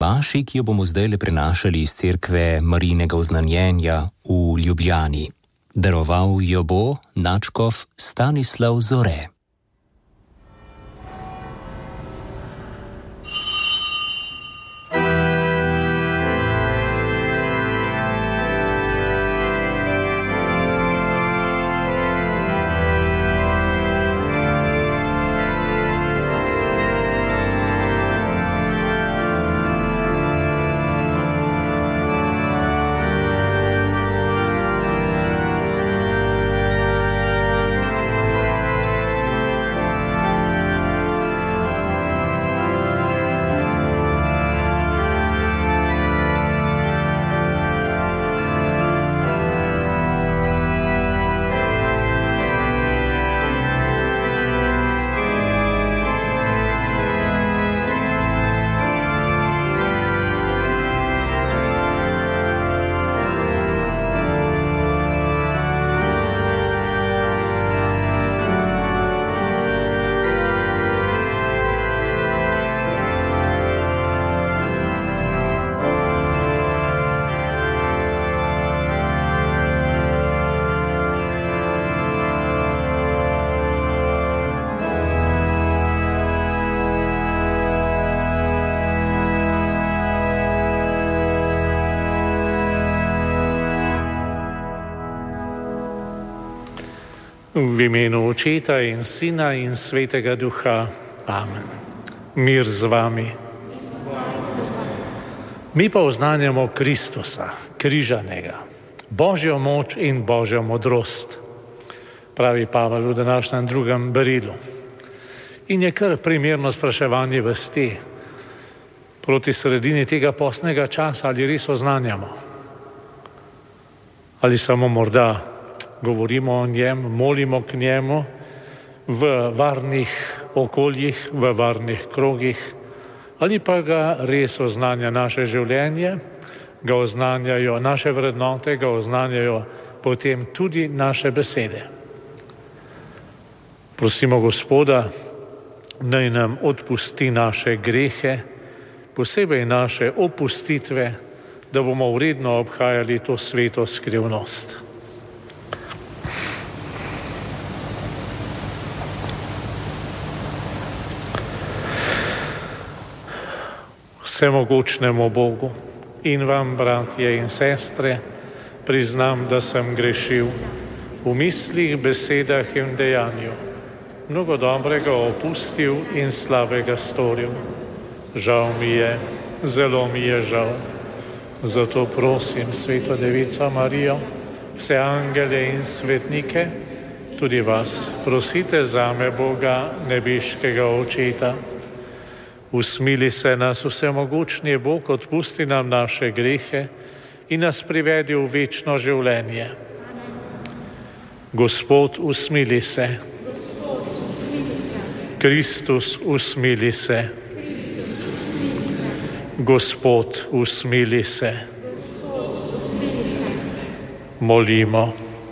maši, ki jo bomo zdaj le prenašali iz cerkve Marijinega oznanjenja v Ljubljani. Daroval jo bo nadškof Stanislav Zore. V imenu Očeta in Sina in Svetega Duha. Amen. Mir z vami. Mi pa oznanjamo Kristusa, križanega, Božjo moč in Božjo modrost, pravi Pavel v današnjem drugem berilu. In je kar primerno spraševanje vesti proti sredini tega postnega časa, ali res oznanjamo. Ali samo morda govorimo o njem, molimo k njemu v varnih okoljih, v varnih krogih, ali pa ga res oznanja naše življenje, ga oznanjajo naše vrednote, ga oznanjajo potem tudi naše besede. Prosimo Gospoda, naj nam odpusti naše grehe, posebej naše opustitve, da bomo vredno obhajali to sveto skrivnost. Vsemogočnemu Bogu in vam, bratje in sestre, priznam, da sem grešil v mislih, besedah in dejanju, mnogo dobrega opustil in slabega storil. Žal mi je, zelo mi je žal. Zato prosim Sveto Devico Marijo, vse angele in svetnike, tudi vas, prosite zame Boga, nebeškega Očeta. Usmili se nas vsemogočni Bog, odpusti nam naše grehe in nas privedi v večno življenje. Gospod, usmili se. Kristus, usmili se. Gospod, usmili se. Molimo.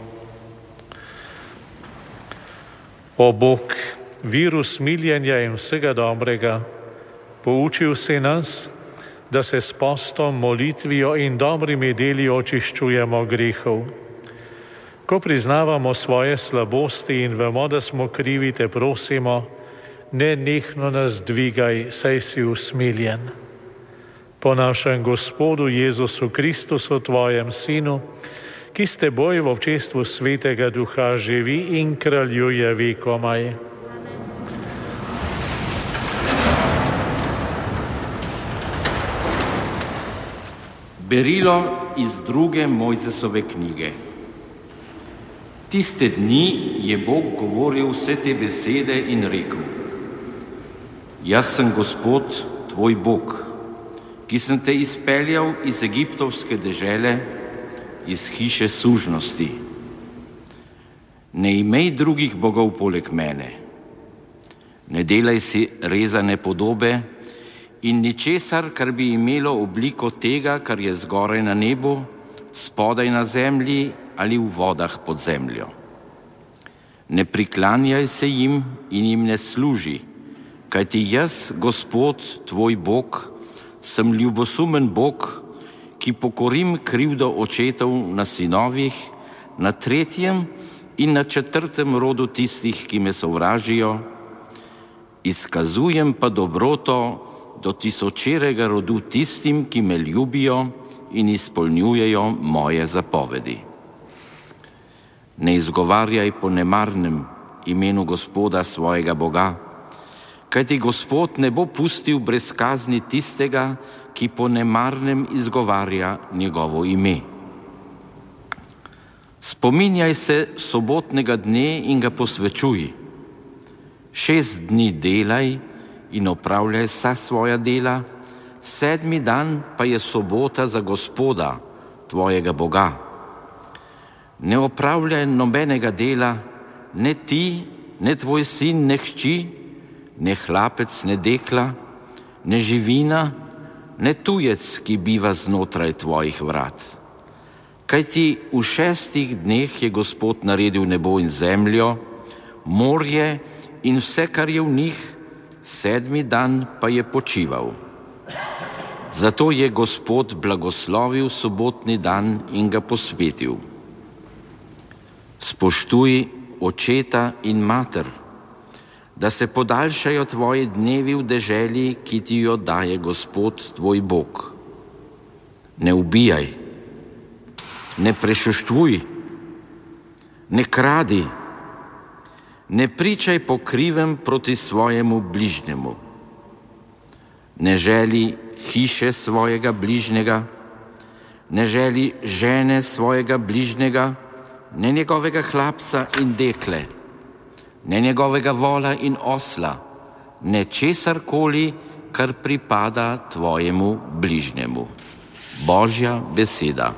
O Bog, vir usmiljenja in vsega dobrega, poučil si nas, da se s postom, molitvijo in dobrimi deli očiščujemo grehov. Ko priznavamo svoje slabosti in vemo, da smo krivi, te prosimo, nenehno nas dvigaj, saj si usmiljen. Po našem Gospodu Jezusu Kristusu, tvojem Sinu, ki s teboj v občestvu Svetega Duha živi in kraljuje vekomaj. Berilo iz druge Mojzesove knjige. Tiste dni je Bog govoril vse te besede in rekel: Jaz sem Gospod, tvoj Bog, ki sem te izpeljal iz egiptovske dežele, iz hiše sužnosti. Ne imej drugih bogov poleg mene. Ne delaj si rezane podobe in ničesar, kar bi imelo obliko tega, kar je zgoraj na nebu, spodaj na zemlji ali v vodah pod zemljo. Ne priklanjaj se jim in jim ne služi, kajti jaz, Gospod, tvoj Bog, sem ljubosumen Bog, ki pokorim krivdo očetov na sinovih, na tretjem in na četrtem rodu tistih, ki me sovražijo, izkazujem pa dobroto do tisočerega rodu tistim, ki me ljubijo in izpolnjujejo moje zapovedi. Ne izgovarjaj po nemarnem imenu Gospoda svojega Boga, kajti Gospod ne bo pustil brez kazni tistega, ki po nemarnem izgovarja njegovo ime. Spominjaj se sobotnega dne in ga posvečuj. 6 dni delaj in opravljaj vsa svoja dela, 7. dan pa je sobota za Gospoda, tvojega Boga. Ne opravljaj nobenega dela, ne ti, ne tvoj sin, ne hči, ne hlapec, ne dekla, ne živina, ne tujec, ki biva znotraj tvojih vrat. Kajti v 6 dneh je Gospod naredil nebo in zemljo, morje in vse, kar je v njih, 7. dan pa je počival. Zato je Gospod blagoslovil sobotni dan in ga posvetil. Spoštuj očeta in mater, da se podaljšajo tvoji dnevi v deželi, ki ti jo daje Gospod tvoj Bog. Ne ubijaj, ne prešuštvuj, ne kradi, ne pričaj po krivem proti svojemu bližnjemu. Ne želi hiše svojega bližnjega, ne želi žene svojega bližnjega, ne njegovega hlapca in dekle, ne njegovega vola in osla, ne česarkoli, kar pripada tvojemu bližnjemu. Božja beseda.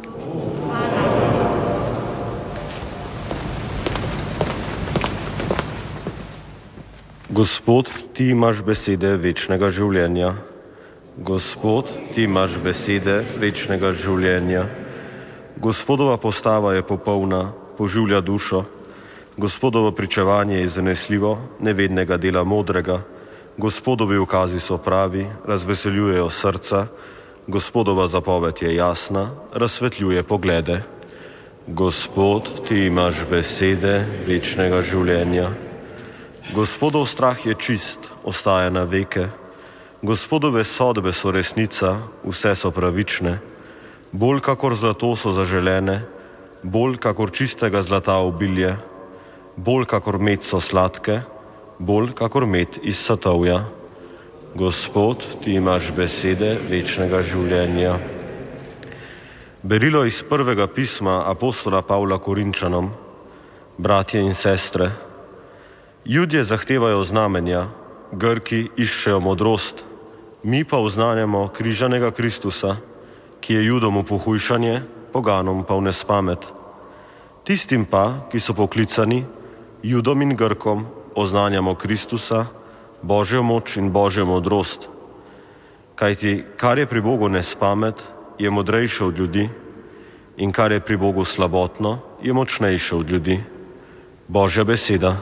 Gospod, ti imaš besede večnega življenja. Gospod, ti imaš besede večnega življenja. Gospodova postava je popolna, poživlja dušo. Gospodovo pričevanje je zanesljivo, nevednega dela modrega. Gospodovi ukazi so pravi, razveseljujejo srca. Gospodova zapoved je jasna, razsvetljuje poglede. Gospod, ti imaš besede večnega življenja. Gospodov strah je čist, ostaja na veke. Gospodove sodbe so resnica, vse so pravične. Bolj kakor zlato so zaželene, bolj kakor čistega zlata obilje, bolj kakor med so sladke, bolj kakor med iz satovja. Gospod, ti imaš besede večnega življenja. Berilo iz prvega pisma apostola Pavla Korinčanom. Bratje in sestre, Judje zahtevajo znamenja, Grki iščejo modrost, mi pa oznanjamo križanega Kristusa, ki je Judom v pohujšanje, poganom pa v nespamet. Tistim pa, ki so poklicani, Judom in Grkom, oznanjamo Kristusa, Božjo moč in Božjo modrost. Kajti, kar je pri Bogu nespamet, je modrejše od ljudi, in kar je pri Bogu slabotno, je močnejše od ljudi. Božja beseda.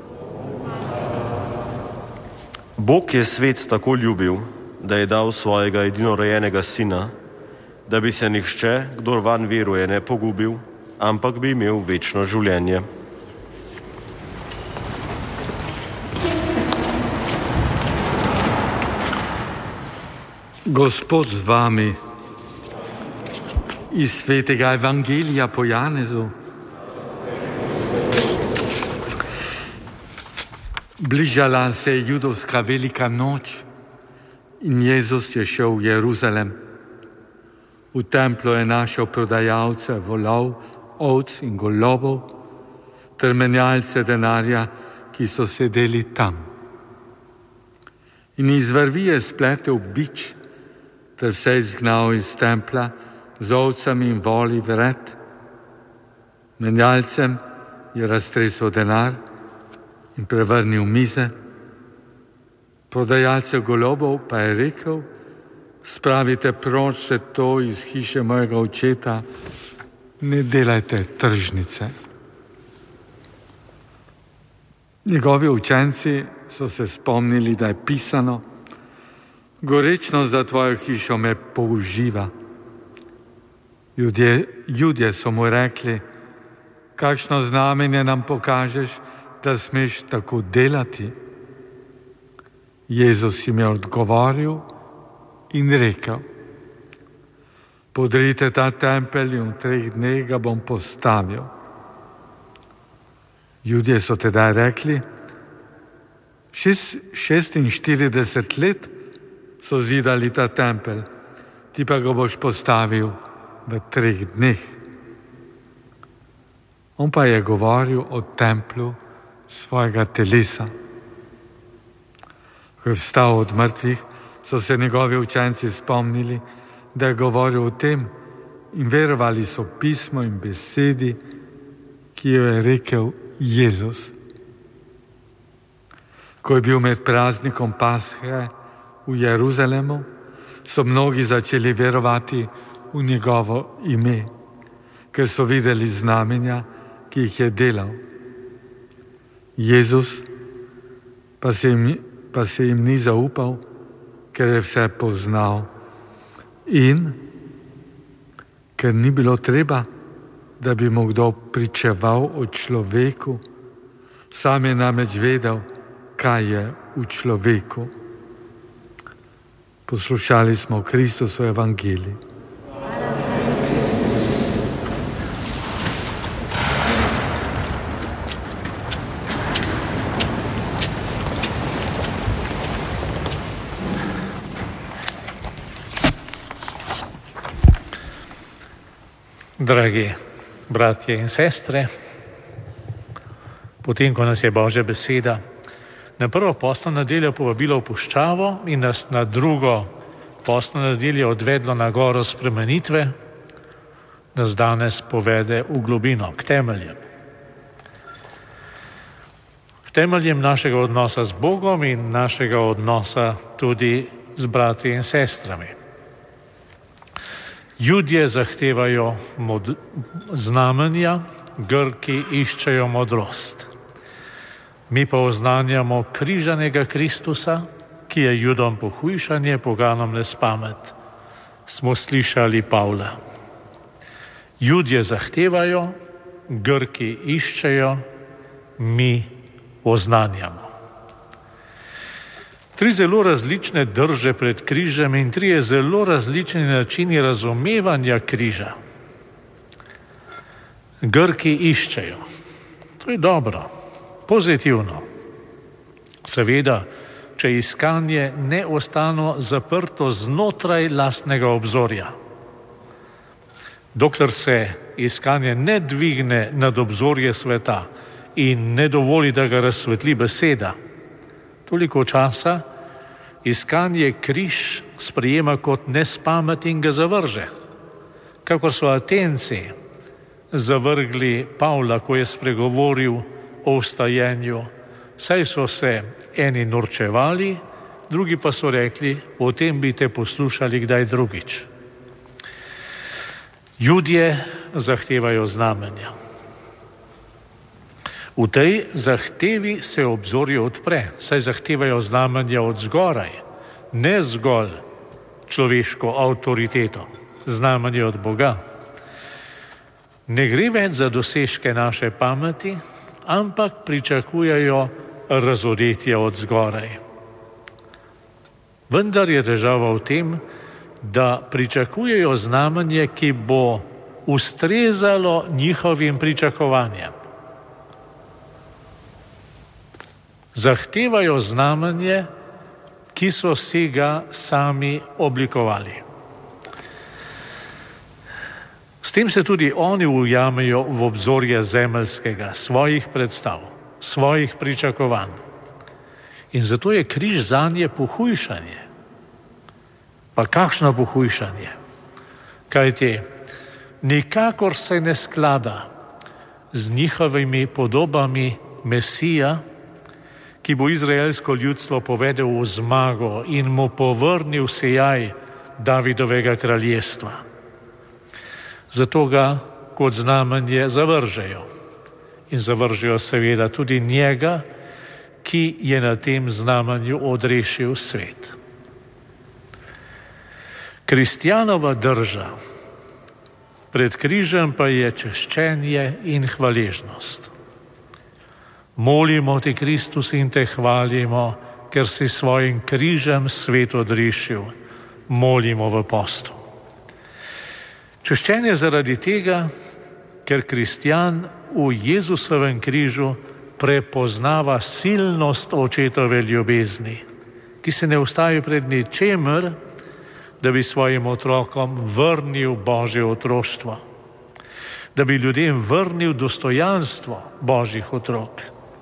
Bog je svet tako ljubil, da je dal svojega edinorojenega sina, da bi se nihče, kdor vanj veruje, ne pogubil, ampak bi imel večno življenje. Gospod z vami. Iz svetega evangelija po Janezu. Bližala se je judovska velika noč in Jezus je šel v Jeruzalem. V templu je našel prodajalce volov, ovc in golobov ter menjalce denarja, ki so sedeli tam. In iz vrvi je spletel bič ter se izgnal iz templa z ovcami in voli vred. Menjalcem je raztresel denar in prevrnil mize. Prodajalce golobov pa je rekel: spravite proč se to iz hiše mojega očeta, ne delajte tržnice. Njegovi učenci so se spomnili, da je pisano: Gorečnost za tvojo hišo me použiva. Ljudje so mu rekli, kakšno znamenje nam pokažeš, da smeš tako delati? Jezus jim je odgovoril in rekel, podrite ta tempelj in v 3 dneh ga bom postavil. Ljudje so tedaj rekli, 46 let so zidali ta tempelj, ti pa ga boš postavil v 3 dneh. On pa je govoril o templju svojega telesa. Ko je vstal od mrtvih, so se njegovi učenci spomnili, da je govoril o tem in verovali so pismo in besedi, ki jo je rekel Jezus. Ko je bil med praznikom Pashe v Jeruzalemu, so mnogi začeli verovati v njegovo ime, ker so videli znamenja, ki jih je delal. Jezus pa se jim ni zaupal, ker je vse poznal in ker ni bilo treba, da bi mu kdo pričeval o človeku, sam je namreč vedel, kaj je v človeku. Poslušali smo Kristusovo evangelij. Dragi bratje in sestre, potem, ko nas je Božja beseda na prvo postno nedeljo povabila v puščavo in nas na drugo postno nedeljo odvedlo na goro spremenitve, nas danes povede v globino, k temeljem. K temeljem našega odnosa z Bogom in našega odnosa tudi z brati in sestrami. Judje zahtevajo znamenja, Grki iščejo modrost. Mi pa oznanjamo križanega Kristusa, ki je Judom pohujšanje, poganom nespamet. Smo slišali Pavla. Judje zahtevajo, Grki iščejo, mi oznanjamo. 3 zelo različne drže pred križem in 3 zelo različni načini razumevanja križa. Grki iščejo. To je dobro, pozitivno. Seveda, če iskanje ne ostane zaprto znotraj lastnega obzorja. Dokler se iskanje ne dvigne nad obzorje sveta in ne dovoli, da ga razsvetli beseda, toliko časa iskanje križ sprejema kot nespamet in ga zavrže. Kakor so Atenci zavrgli Pavla, ko je spregovoril o vstajenju, saj so se eni norčevali, drugi pa so rekli, o tem bi te poslušali kdaj drugič. Judje zahtevajo znamenja. V tej zahtevi se obzorje odpre, saj zahtevajo znamenja od zgoraj, ne zgolj človeško avtoriteto, znamenje od Boga. Ne gre več za dosežke naše pameti, ampak pričakujejo razodetje od zgoraj. Vendar je težava v tem, da pričakujejo znamenje, ki bo ustrezalo njihovim pričakovanjem. Zahtevajo znamenje, ki so si ga sami oblikovali. S tem se tudi oni ujamejo v obzorje zemeljskega, svojih predstav, svojih pričakovanj. In zato je križ zanje pohujšanje. Pa kakšno pohujšanje? Kajti nikakor se ne sklada z njihovimi podobami Mesija, ki bo izraelsko ljudstvo povedel v zmago in mu povrnil sijaj Davidovega kraljestva. Zato ga kot znamenje zavržejo. In zavržejo seveda tudi njega, ki je na tem znamenju odrešil svet. Kristjanova drža pred križem pa je češčenje in hvaležnost. Molimo te, Kristus, in te hvalimo, ker si svojim križem svet odrešil. Molimo v postu. Češčenje zaradi tega, ker kristjan v Jezusovem križu prepoznava silnost očetove ljubezni, ki se ne ustavi pred ničemer, da bi svojim otrokom vrnil Božje otroštvo, da bi ljudem vrnil dostojanstvo Božjih otrok.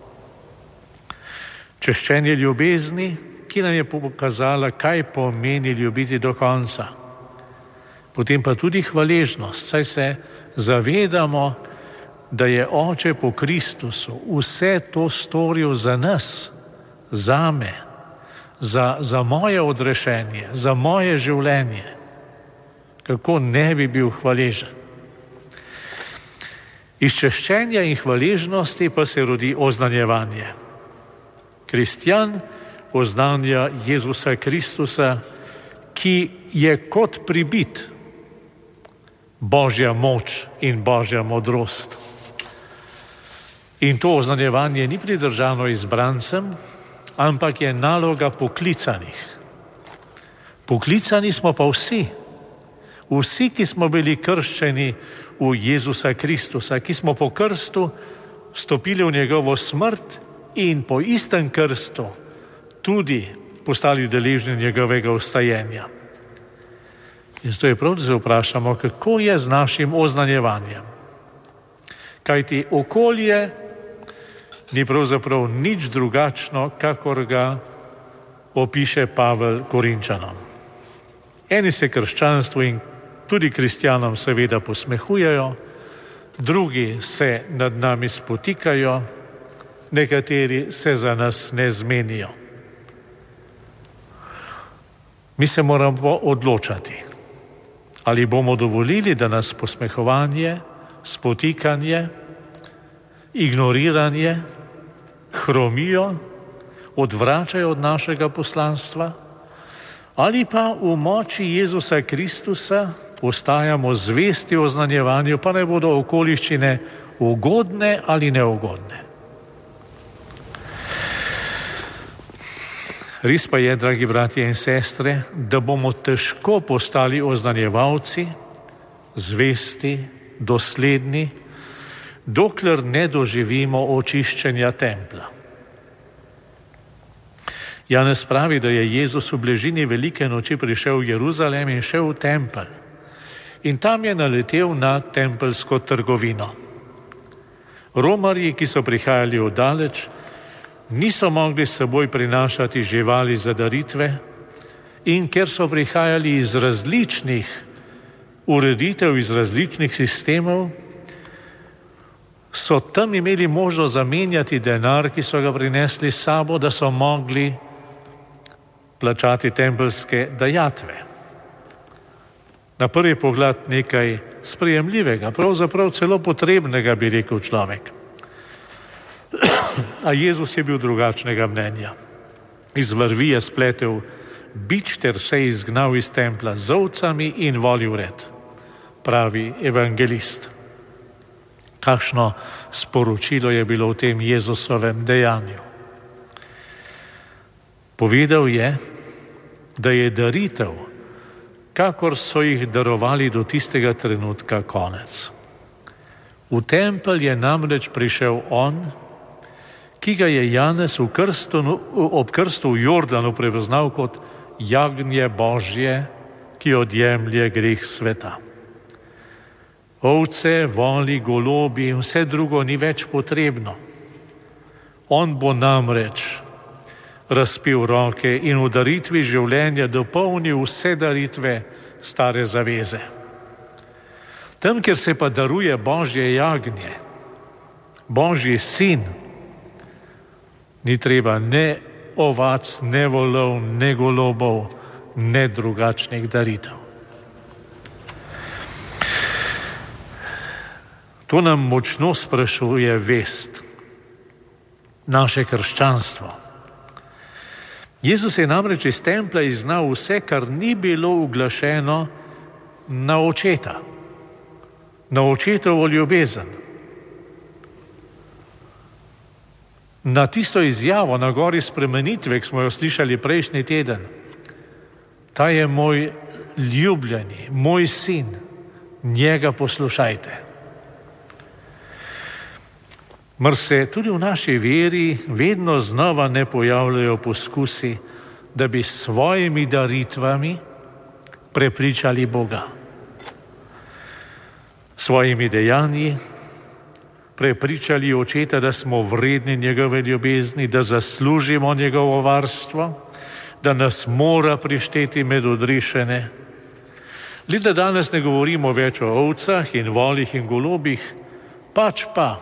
Češčenje ljubezni, ki nam je pokazala, kaj pomeni ljubiti do konca. Potem pa tudi hvaležnost, saj se zavedamo, da je Oče po Kristusu vse to storil za nas, zame, za moje odrešenje, za moje življenje. Kako ne bi bil hvaležen? Iz češčenja in hvaležnosti pa se rodi oznanjevanje. Kristjan oznanja Jezusa Kristusa, ki je kot pribit, Božja moč in Božja modrost. In to oznanjevanje ni pridržano izbrancem, ampak je naloga poklicanih. Poklicani smo pa vsi, ki smo bili krščeni v Jezusa Kristusa, ki smo po krstu vstopili v njegovo smrt in po istem krstu tudi postali deležni njegovega vstajenja. In zato je prav, da se vprašamo, kako je z našim oznanjevanjem. Kajti okolje ni pravzaprav nič drugačno, kakor ga opiše Pavel Korinčanom. Eni se krščanstvu in tudi kristjanom seveda posmehujejo, drugi se nad nami spotikajo, nekateri se za nas ne zmenijo. Mi se moramo odločati, ali bomo dovolili, da nas posmehovanje, spotikanje, ignoriranje hromijo, odvračajo od našega poslanstva, ali pa v moči Jezusa Kristusa ostajamo zvesti oznanjevanju, pa ne bodo okoliščine ugodne ali neugodne. Res pa je, dragi bratje in sestre, da bomo težko postali oznanjevalci, zvesti, dosledni, dokler ne doživimo očiščenja templa. Janez pravi, da je Jezus v bližini velike noči prišel v Jeruzalem in šel v tempelj. In tam je naletel na tempeljsko trgovino. Romarji, ki so prihajali oddaleč, niso mogli s seboj prinašati živali za daritve, in ker so prihajali iz različnih ureditev, iz različnih sistemov, so tam imeli možnost zamenjati denar, ki so ga prinesli s sabo, da so mogli plačati tempeljske dajatve. Na prvi pogled nekaj sprejemljivega, pravzaprav celo potrebnega, bi rekel človek. A Jezus je bil drugačnega mnenja. Iz vrvi je spletel bič ter se izgnal iz templa z ovcami in volil red, pravi evangelist. Kakšno sporočilo je bilo v tem Jezusovem dejanju? Povedal je, da je daritev, kakor so jih darovali do tistega trenutka, konec. V tempelj je namreč prišel on, ki ga je Janez ob krstu v Jordanu prepoznal kot jagnje Božje, ki odjemlje greh sveta. Ovce, voli, golobi in vse drugo ni več potrebno. On bo namreč razpil roke in v daritvi življenja dopolnil vse daritve stare zaveze. Tam, kjer se pa daruje Božje jagnje, Božji sin, ni treba ne ovac, ne volov, ne golobov, ne drugačnih daritev. To nam močno sprašuje vest, naše krščanstvo. Jezus je namreč iz templja izgnal vse, kar ni bilo uglašeno na očeta, na očetovo ljubezen, na tisto izjavo na gori spremenitve, ki smo jo slišali prejšnji teden. Ta je moj ljubljeni, moj sin, njega poslušajte. Mar se tudi v naši veri vedno znova ne pojavljajo poskusi, da bi s svojimi daritvami prepričali Boga. Svojimi dejanji prepričali očeta, da smo vredni njegove ljubezni, da zaslužimo njegovo varstvo, da nas mora prišteti med odrešene. Le da danes ne govorimo več o ovcah in volih in golobih, pač pa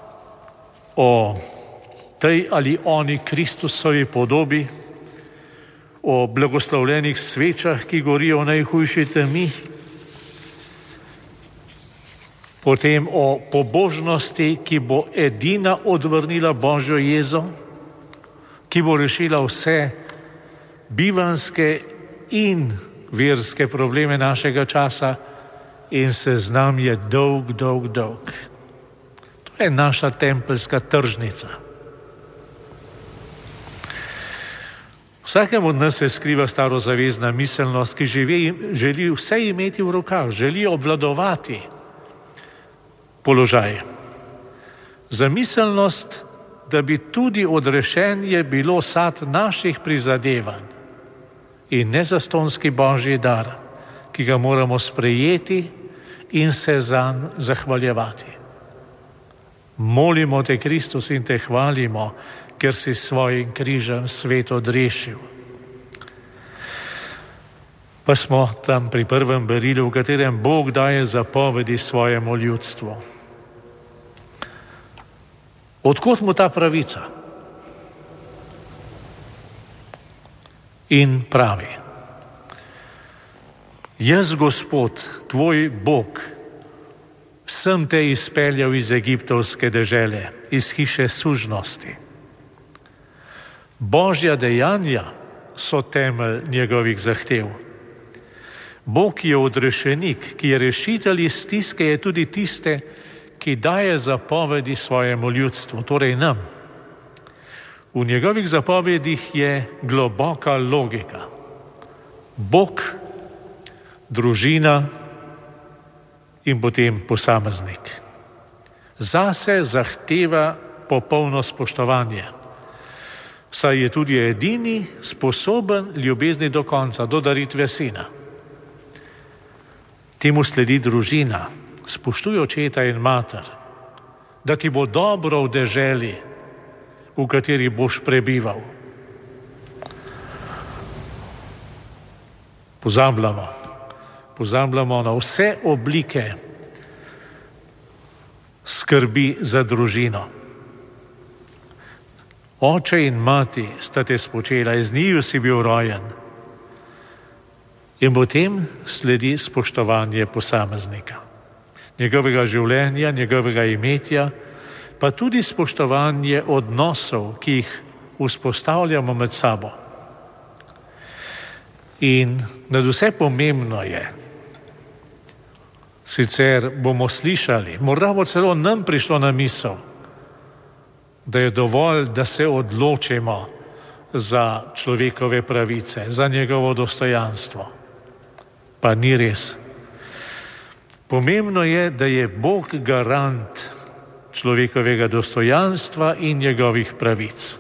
o tej ali oni Kristusovi podobi, o blagoslovljenih svečah, ki gorijo v najhujši temi, potem o pobožnosti, ki bo edina odvrnila Božjo jezo, ki bo rešila vse bivanjske in verske probleme našega časa, in seznam je dolg, dolg, dolg. To je naša tempeljska tržnica. Vsakem od nas se skriva starozavezna miselnost, ki želi vse imeti v rokah, želi obvladovati položaj. Zamiselnost, da bi tudi odrešenje bilo sad naših prizadevanj in nezastonski Božji dar, ki ga moramo sprejeti in se zanj zahvaljevati. Molimo te, Kristus, in te hvalimo, ker si svojim križem svet odrešil. Pa smo tam pri prvem berilu, v katerem Bog daje zapovedi svojemu ljudstvu. Odkot mu ta pravica? In pravi: Jaz, Gospod, tvoj Bog, sem te izpeljal iz egiptovske dežele, iz hiše sužnosti. Božja dejanja so temelj njegovih zahtev. Bog je odrešenik, ki je rešitelj iz stiske, je tudi tiste, ki daje zapovedi svojemu ljudstvu, torej nam. V njegovih zapovedih je globoka logika. Bog, družina in potem posameznik. Zase zahteva popolno spoštovanje, saj je tudi edini sposoben ljubezni do konca, do daritve sina. Temu sledi družina. Spoštuj očeta in mater, da ti bo dobro v deželi, v kateri boš prebival. Pozabljamo na vse oblike skrbi za družino. Oče in mati sta te spočela, iz njiju si bil rojen. In potem sledi spoštovanje posameznika, njegovega življenja, njegovega imetja, pa tudi spoštovanje odnosov, ki jih vzpostavljamo med sabo. In nadvse pomembno je, sicer bomo slišali, morda bo celo nam prišlo na misel, da je dovolj, da se odločimo za človekove pravice, za njegovo dostojanstvo. Pa ni res. Pomembno je, da je Bog garant človekovega dostojanstva in njegovih pravic.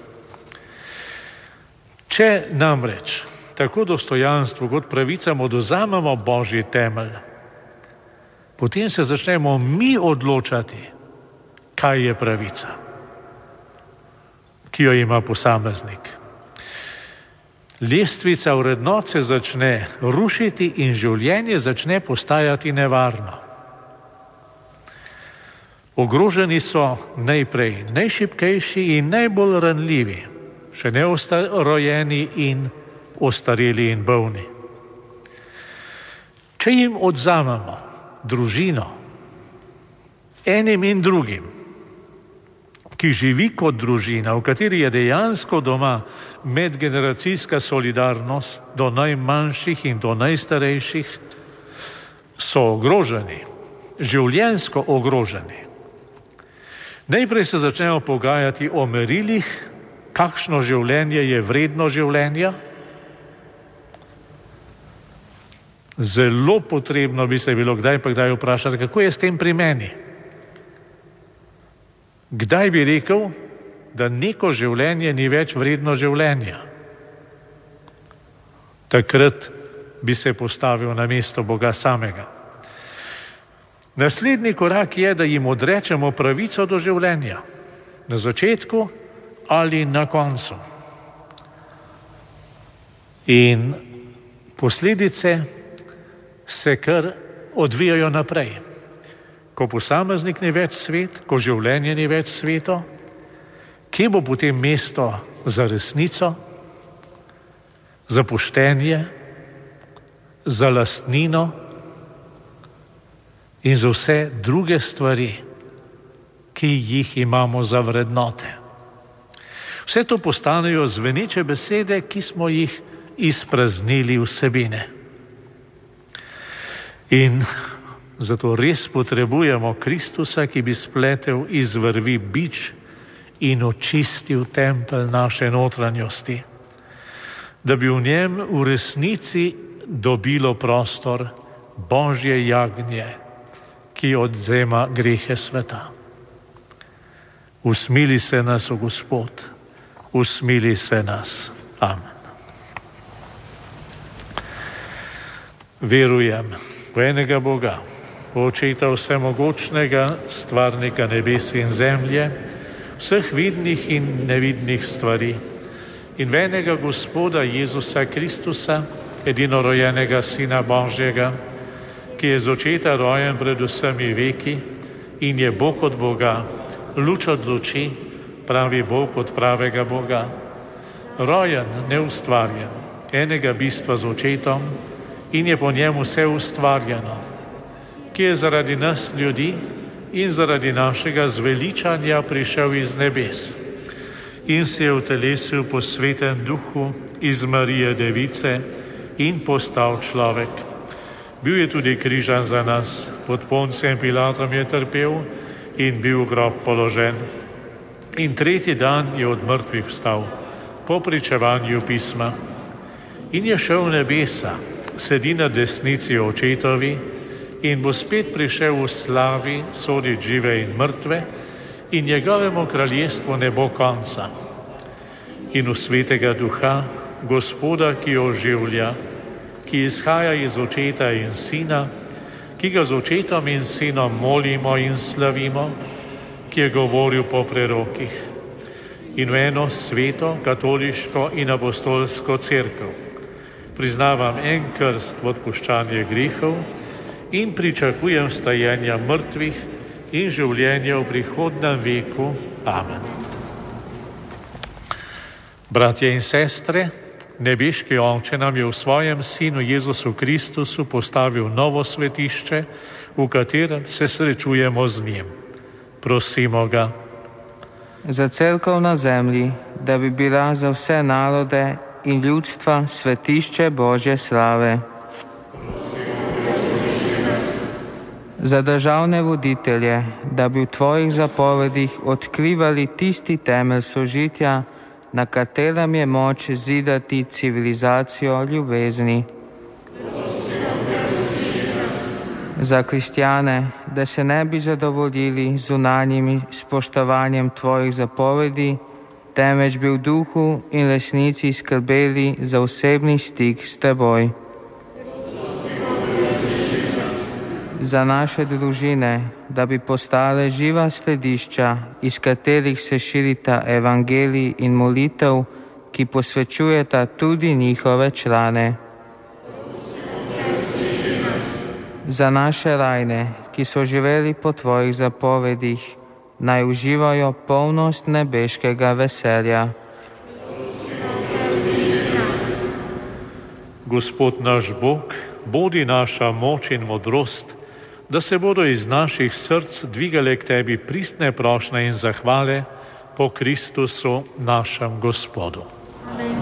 Če namreč tako dostojanstvu kot pravicam odvzamemo Božji temelj, potem se začnemo mi odločati, kaj je pravica, ki jo ima posameznik. Lestvica vrednot se začne rušiti in življenje začne postajati nevarno. Ogroženi so najprej najšibkejši in najbolj ranljivi, še nerojeni in ostareli in bolni. Če jim odvzamemo družino, enim in drugim, ki živi kot družina, v kateri je dejansko doma medgeneracijska solidarnost do najmanjših in do najstarejših, so ogroženi, življenjsko ogroženi. Najprej se začnemo pogajati o merilih, kakšno življenje je vredno življenja. Zelo potrebno bi se bilo kdaj pa kdaj vprašati, kako je s tem pri meni. Kdaj bi rekel, da neko življenje ni več vredno življenja? Takrat bi se postavil na mesto Boga samega. Naslednji korak je, da jim odrečemo pravico do življenja. Na začetku ali na koncu. In posledice se kar odvijajo naprej. Ko posameznik ni več svet, ko življenje ni več sveto, kje bo potem mesto za resnico, za poštenje, za lastnino in za vse druge stvari, ki jih imamo za vrednote. Vse to postanejo zveneče besede, ki smo jih izpraznili vsebine. In zato res potrebujemo Kristusa, ki bi spletel iz vrvi bič in očistil tempelj naše notranjosti, da bi v njem v resnici dobilo prostor Božje jagnje, ki odvzema grehe sveta. Usmili se nas, o Gospod, usmili se nas. Amen. Verujem v enega Boga, Očeta vsemogočnega, stvarnika nebes in zemlje, vseh vidnih in nevidnih stvari, in v enega Gospoda Jezusa Kristusa, edinorojenega Sina Božjega, ki je z očeta rojen pred vsemi veki in je Bog od Boga, luč od luči, pravi Bog od pravega Boga, rojen, neustvarjen, enega bistva z očetom in je po njemu vse ustvarjeno, ki je zaradi nas ljudi in zaradi našega zveličanja prišel iz nebes in se je utelesil po svetem duhu iz Marije Device in postal človek. Bil je tudi križan za nas, pod Poncijem Pilatom je trpel in bil v grob položen. In tretji dan je od mrtvih vstal, po pričevanju pisma. In je šel v nebesa, sedi na desnici očetovi in bo spet prišel v slavi soditi žive in mrtve in njegovemu kraljestvu ne bo konca. In v svetega duha, Gospoda, ki oživlja, ki izhaja iz očeta in sina, ki ga z očetom in sinom molimo in slavimo, ki je govoril po prerokih. In v eno sveto, katoliško in apostolsko cerkev priznavam en krst v odpuščanje grehov in pričakujem vstajenja mrtvih in življenja v prihodnem veku. Amen. Bratje in sestre, nebeški Oče nam je v svojem Sinu Jezusu Kristusu postavil novo svetišče, v katerem se srečujemo z njim. Prosimo ga. Za cerkev na zemlji, da bi bila za vse narode in ljudstva svetišče Božje slave. Za državne voditelje, da bi v tvojih zapovedih odkrivali tisti temelj sožitja, na katerem je moč zidati civilizacijo ljubezni. Za kristjane, da se ne bi zadovoljili zunanjim spoštovanjem tvojih zapovedi, temveč bi v duhu in resnici skrbeli za osebni stik s teboj. Za naše družine, da bi postale živa središča, iz katerih se širita evangelij in molitev, ki posvečujeta tudi njihove člane. Za naše rajne, ki so živeli po tvojih zapovedih, naj uživajo polnost nebeškega veselja. Gospod naš Bog, bodi naša moč in modrost, da se bodo iz naših src dvigale k tebi pristne prošnje in zahvale po Kristusu našem Gospodu. Amen.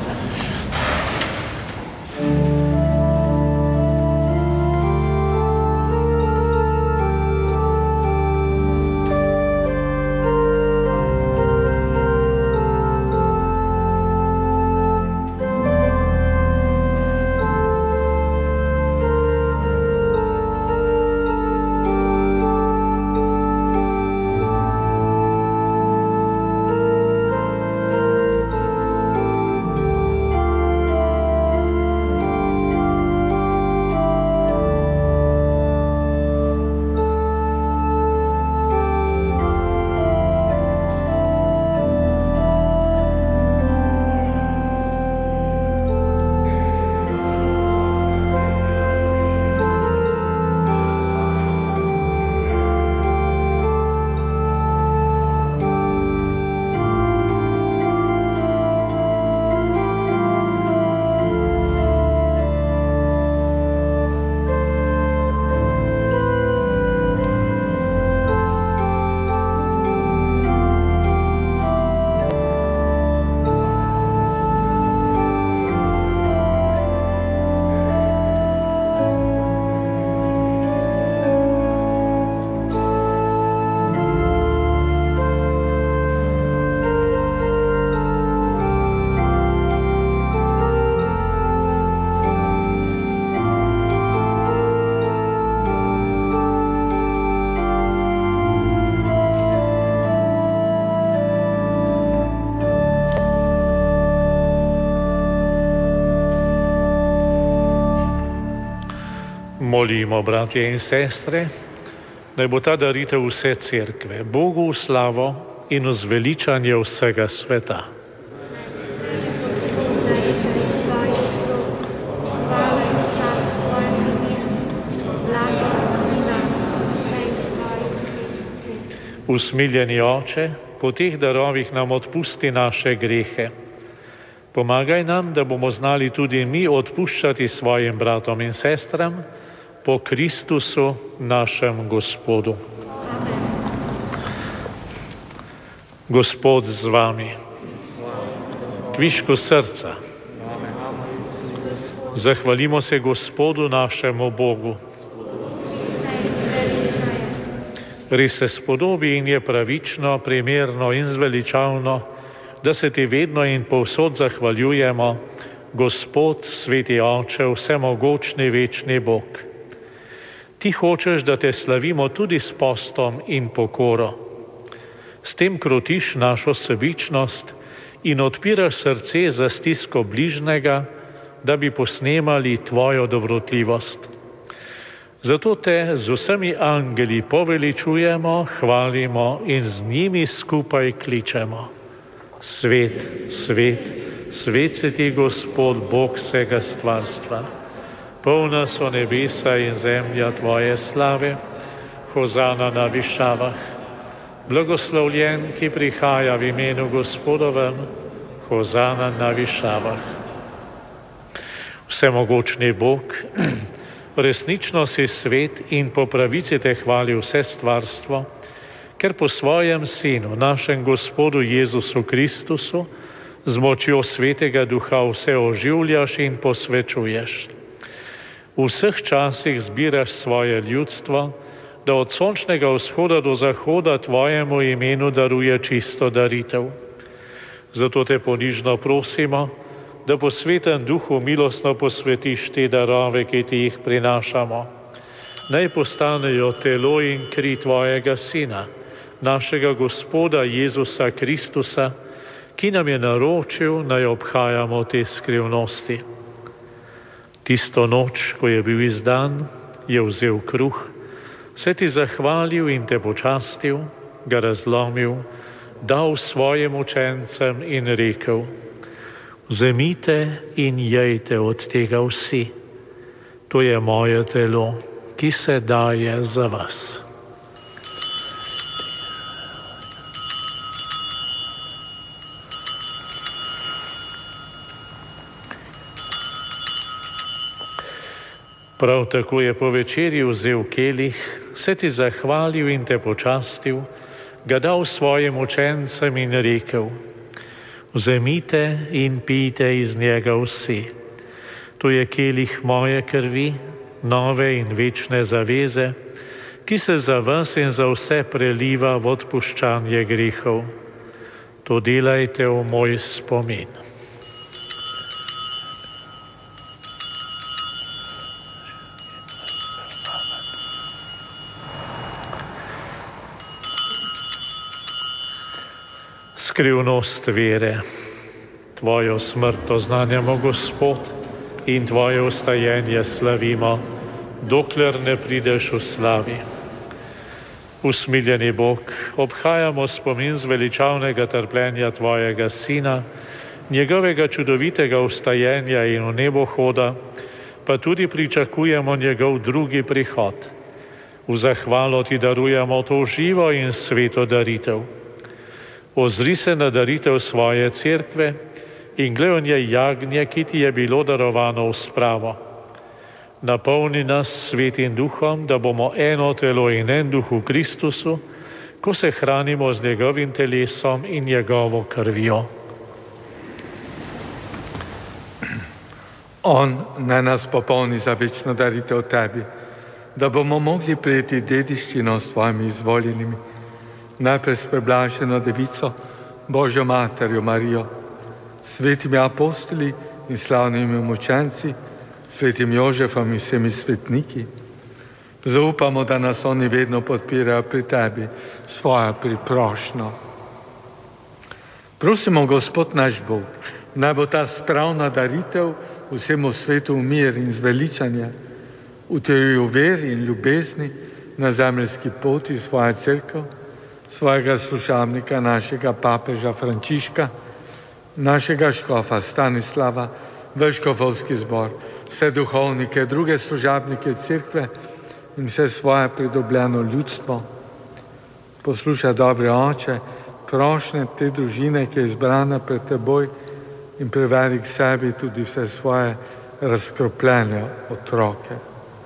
Molimo, bratje in sestre, naj bo ta daritev vse cerkve, Bogu v slavo in v zveličanje vsega sveta. Usmiljeni Oče, po teh darovih nam odpusti naše grehe. Pomagaj nam, da bomo znali tudi mi odpuščati svojim bratom in sestram po Kristusu našem Gospodu. Gospod z vami. Kvišku srca. Zahvalimo se Gospodu našemu Bogu. Res se spodobi in je pravično, primerno in zveličavno, da se ti vedno in povsod zahvaljujemo, Gospod, sveti Oče, vsemogočni večni Bog. Ti hočeš, da te slavimo tudi s postom in pokoro. S tem krotiš našo sebičnost in odpiraš srce za stisko bližnjega, da bi posnemali tvojo dobrotljivost. Zato te z vsemi angeli poveličujemo, hvalimo in z njimi skupaj kličemo. Svet, svet, svet si ti, Gospod, Bog vsega stvarstva. Polna so nebesa in zemlja tvoje slave, hozana na višavah. Blagoslovljen, ki prihaja v imenu Gospodovem, hozana na višavah. Vsemogočni Bog, resnično si svet in po pravici te hvali vse stvarstvo, ker po svojem Sinu, našem Gospodu Jezusu Kristusu, z močjo Svetega Duha vse oživljaš in posvečuješ. V vseh časih zbiraš svoje ljudstvo, da od sončnega vzhoda do zahoda tvojemu imenu daruje čisto daritev. Zato te ponižno prosimo, da po Svetem Duhu milostno posvetiš te darove, ki ti jih prinašamo. Naj postanejo telo in kri tvojega Sina, našega Gospoda Jezusa Kristusa, ki nam je naročil, naj obhajamo te skrivnosti. Tisto noč, ko je bil izdan, je vzel kruh, se ti zahvalil in te počastil, ga razlomil, dal svojim učencem in rekel: Vzemite in jejte od tega vsi. To je moje telo, ki se daje za vas. Prav tako je po večerji vzel kelih, se ti zahvalil in te počastil, ga dal svojim učencem in rekel: Vzemite in pijte iz njega vsi. To je kelih moje krvi, nove in večne zaveze, ki se za vas in za vse preliva v odpuščanje grehov. To delajte v moj spomin. Skrivnost vere. Tvojo smrt oznanjamo, Gospod, in Tvoje vstajenje slavimo, dokler ne prideš v slavi. Usmiljeni Bog, obhajamo spomin zveličavnega trpljenja Tvojega Sina, njegovega čudovitega vstajenja in v nebohoda, pa tudi pričakujemo njegov drugi prihod. V zahvalo Ti darujemo to živo in sveto daritev. Ozri se na daritev svoje cerkve in glej v njej jagnje, ki Ti je bilo darovano v spravo. Napolni nas svetim duhom, da bomo eno telo in en duh v Kristusu, ko se hranimo z njegovim telesom in njegovo krvjo. On naj nas popolni za večno daritev Tebi, da bomo mogli prejeti dediščino s Tvojimi izvoljenimi, najprej s preblaženo devico, Božjo materjo Marijo, svetimi apostoli in slavnimi mučenci, svetim Jožefom in vsemi svetniki. Zaupamo, da nas oni vedno podpirajo pri Tebi, svojo priprošnjo. Prosimo, Gospod naš Bog, naj bo ta spravna daritev vsemu svetu mir in zveličanje, utrjujo veri in ljubezni na zemeljski poti svoje cerkev, svojega služabnika, našega papeža Frančiška, našega škofa Stanislava, vaš škofovski zbor, vse duhovnike, druge služabnike cerkve in vse svoje pridobljeno ljudstvo. Poslušaj, dobri Oče, prošnje te družine, ki je izbrana pred Teboj, in privedi k sebi tudi vse svoje razkropljene otroke.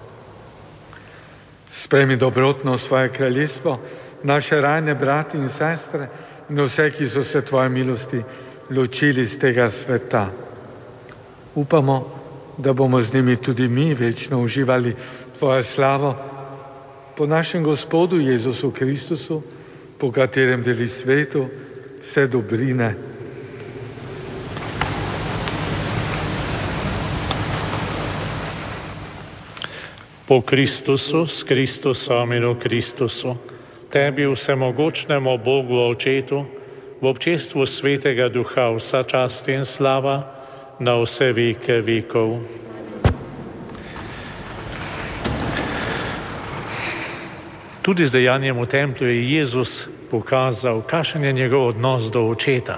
Sprejmi dobrotno svoje kraljestvo, naše rajne brati in sestre in vse, ki so se Tvoje milosti ločili z tega sveta. Upamo, da bomo z njimi tudi mi večno uživali Tvojo slavo po našem Gospodu Jezusu Kristusu, po katerem deli svetu vse dobrine. Po Kristusu, s Kristusom in v Kristusu, Tebi vsemogočnemu Bogu Očetu, v občestvu Svetega Duha vsa čast in slava na vse veke vekov. Tudi z dejanjem v templju je Jezus pokazal, kakšen je njegov odnos do Očeta.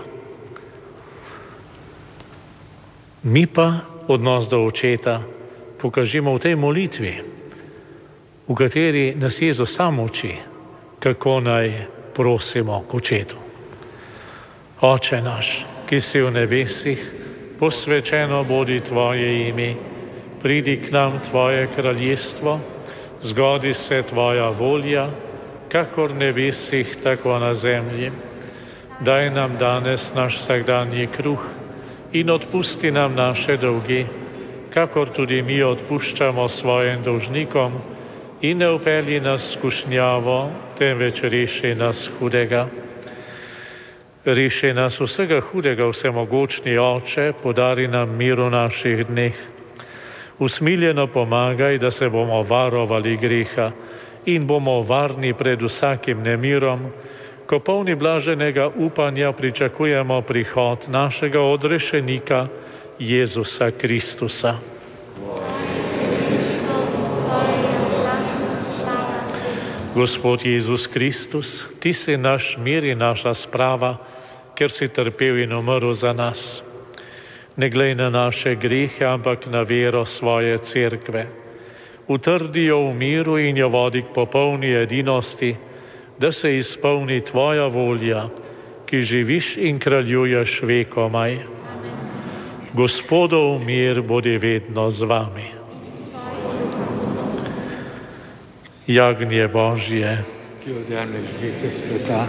Mi pa odnos do Očeta pokažimo v tej molitvi, v kateri nas Jezus sam uči, kako naj prosimo k Očetu. Oče naš, ki si v nebesih, posvečeno bodi Tvoje ime, pridi k nam Tvoje kraljestvo, zgodi se Tvoja volja, kakor v nebesih, tako na zemlji. Daj nam danes naš vsakdanji kruh in odpusti nam naše dolge, kakor tudi mi odpuščamo svojim dolžnikom, in ne vpelji nas v skušnjavo, temveč reši nas hudega. Reši nas vsega hudega, vsemogočni Oče, podari nam mir v naših dneh. Usmiljeno pomagaj, da se bomo varovali greha in bomo varni pred vsakim nemirom, ko polni blaženega upanja pričakujemo prihod našega odrešenika, Jezusa Kristusa. Gospod Jezus Kristus, Ti si naš mir in naša sprava, ker si trpel in umrl za nas. Ne glej na naše grehe, ampak na vero svoje cerkve. Utrdi jo v miru in jo vodi k popolni edinosti, da se izpolni Tvoja volja, ki živiš in kraljuješ vekomaj. Gospodov mir bodi vedno z vami. Jagnje Božje, ki odjemlješ grehe sveta,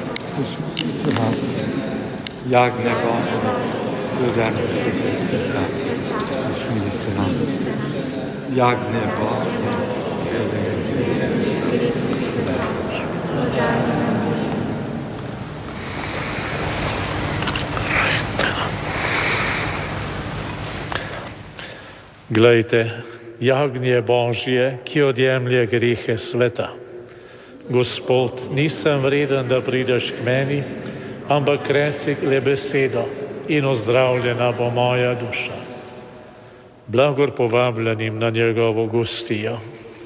jagnje Božje, ki odjemlješ grehe sveta, usmili se nam. Jagnje Božje, ki odjemlješ grehe sveta. Glejte, jagnje Božje, ki odjemlje grehe sveta. Gospod, nisem vreden, da prideš k meni, ampak reci le besedo in ozdravljena bo moja duša. Blagor povabljenim na njegovo gostijo.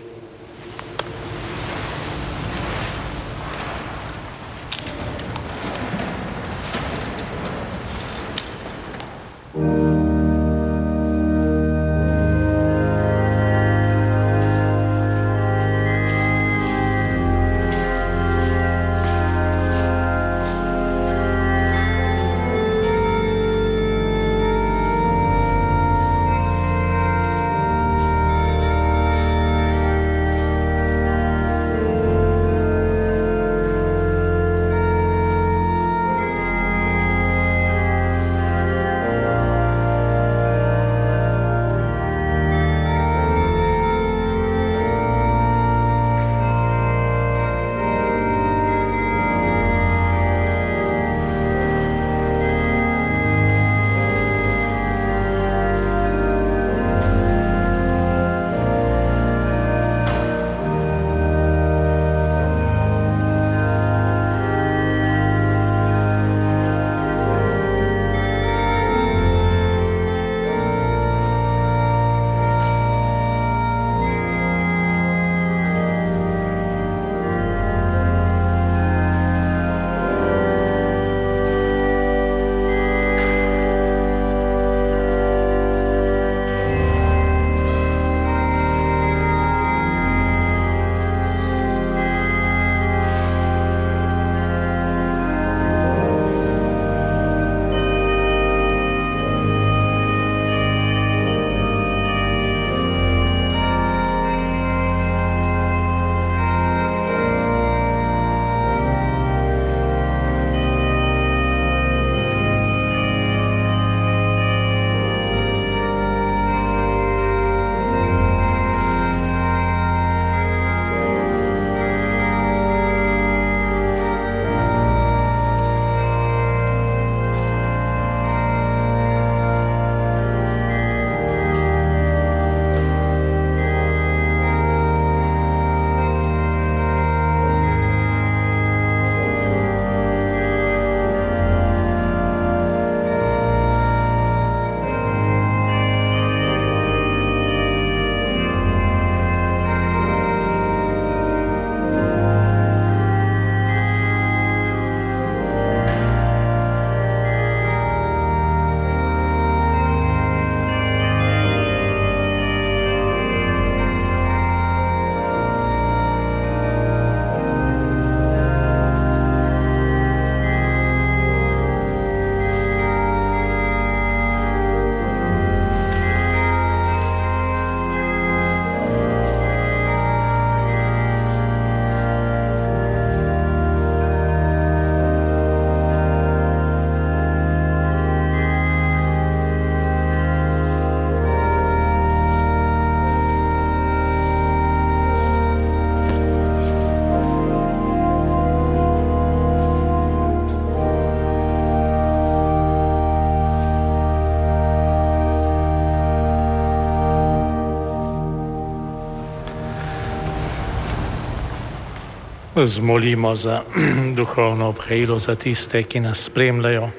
Zmolimo za duhovno obhajilo za tiste, ki nas spremljajo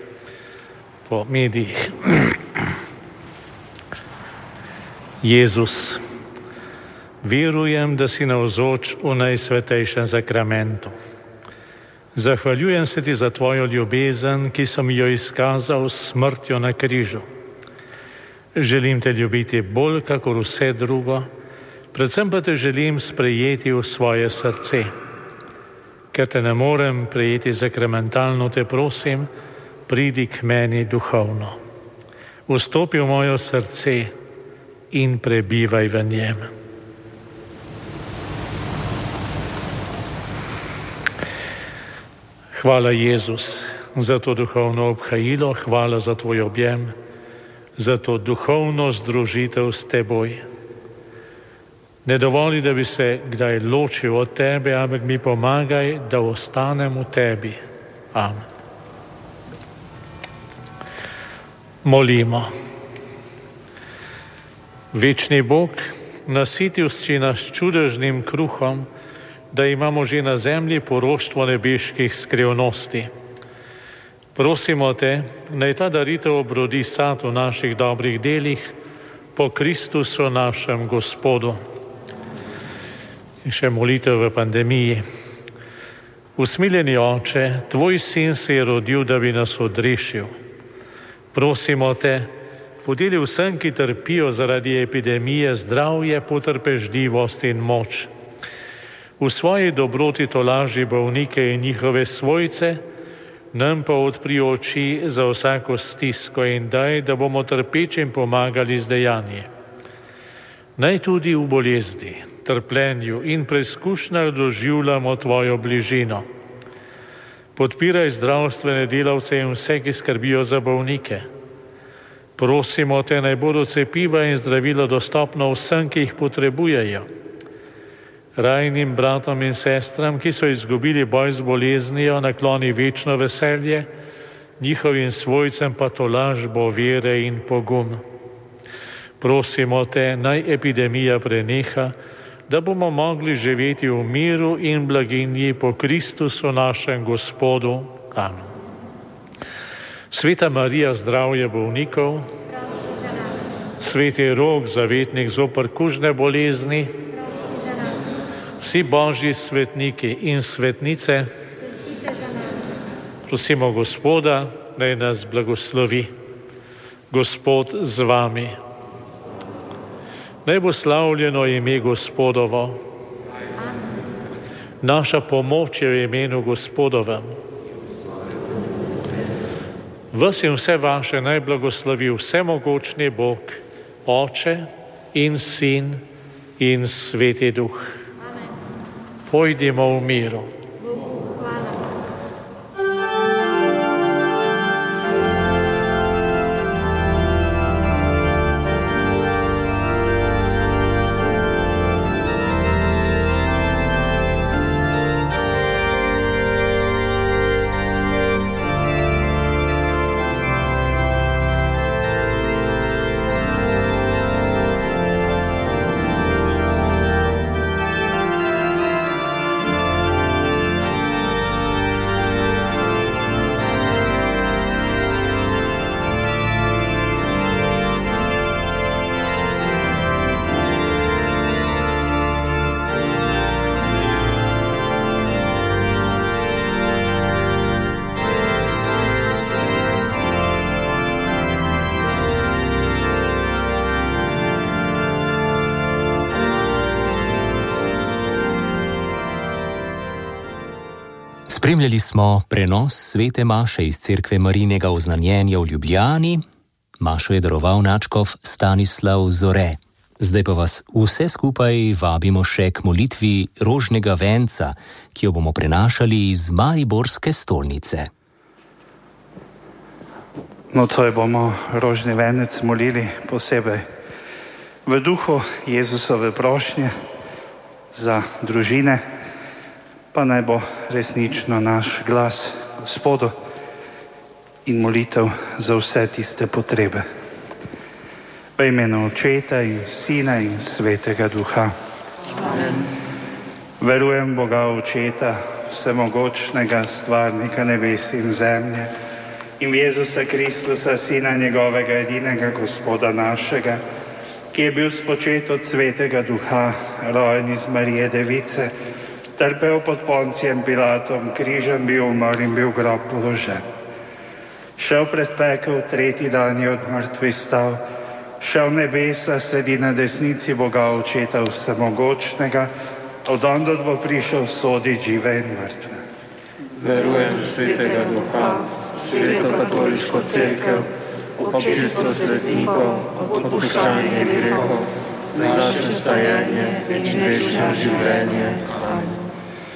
po medijih. Jezus, verujem, da si navzoč v najsvetejšem zakramentu. Zahvaljujem se ti za tvojo ljubezen, ki sem jo izkazal s smrtjo na križu. Želim te ljubiti bolj kakor vse drugo, predvsem pa te želim sprejeti v svoje srce. Ker te ne morem prejeti zakramentalno, te prosim, pridi k meni duhovno. Vstopi v moje srce in prebivaj v njem. Hvala, Jezus, za to duhovno obhajilo, hvala za tvoj objem, za to duhovno združitev s teboj. Ne dovoli, da bi se kdaj ločil od tebe, ampak mi pomagaj, da ostanem v tebi. Amen. Molimo. Večni Bog, nasitil si nas čudežnim kruhom, da imamo že na zemlji poroštvo nebeških skrivnosti. Prosimo te, naj ta daritev obrodi sad v naših dobrih delih po Kristusu našem Gospodu. In še molitev v pandemiji. Usmiljeni Oče, tvoj sin se je rodil, da bi nas odrešil. Prosimo te, podeli vsem, ki trpijo zaradi epidemije, zdravje, potrpežljivost in moč. V svoji dobroti tolaži bolnike in njihove svojce, nam pa odpri oči za vsako stisko in daj, da bomo trpečim pomagali z dejanji. Naj tudi v bolezni, trpljenju in preizkušnjah doživljamo tvojo bližino. Podpiraj zdravstvene delavce in vse, ki skrbijo za bolnike. Prosimo te, naj bodo cepiva in zdravila dostopna vsem, ki jih potrebujejo. Rajnim bratom in sestram, ki so izgubili boj z boleznijo, nakloni večno veselje, njihovim svojcem pa tolažbo vere in pogum. Prosimo te, naj epidemija preneha, da bomo mogli živeti v miru in blaginji po Kristusu našem Gospodu. Amen. Sveta Marija, zdravje bolnikov, sveti Rok, zavetnik zoper kužne bolezni, vsi božji svetniki in svetnice, prosimo Gospoda, naj nas blagoslovi. Gospod z vami. Naj bo slavljeno ime Gospodovo. Naša pomoč je v imenu Gospodovem. Vas in vse vaše naj blagoslovi vsemogočni Bog, Oče in Sin in Sveti Duh. Pojdimo v miru. Spremljali smo prenos svete maše iz cerkve Marijinega oznanjenja v Ljubljani. Mašo je daroval nadškof Stanislav Zore. Zdaj pa vas vse skupaj vabimo še k molitvi rožnega venca, ki jo bomo prenašali iz mariborske stolnice. Nocoj bomo rožni venec molili posebej v duhu Jezusove prošnje za družine, pa naj bo resnično naš glas Gospodu in molitev za vse tiste potrebe. V imenu Očeta in Sina in Svetega Duha. Amen. Verujem Boga Očeta, vsemogočnega stvarnika nebes in zemlje, in v Jezusa Kristusa, Sina njegovega edinega Gospoda našega, ki je bil spočet od Svetega Duha, rojen iz Marije Device, trpel pod Poncijem Pilatom, križem bil umrl in bil v grob položen. Šel pred pekel, tretji dan je od mrtvih stal, šel nebesa, sedi na desnici Boga Očeta vsemogočnega, odonda bo prišel sodit žive in mrtve. Verujem v Svetega Duha, Sveto katoliško cerkev, občinstvo svetnikov, odpuščanje grehov, naše stajenje in večno življenje. Amen.